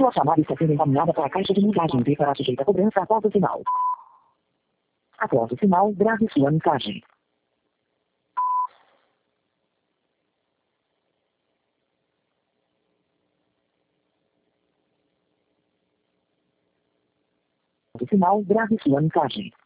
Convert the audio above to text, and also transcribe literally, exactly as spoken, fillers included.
Sua chamada está sendo encaminhada para a caixa de mensagens e será sujeita a cobrança após o sinal. Após o sinal, grave sua mensagem. Após o sinal, grave sua mensagem.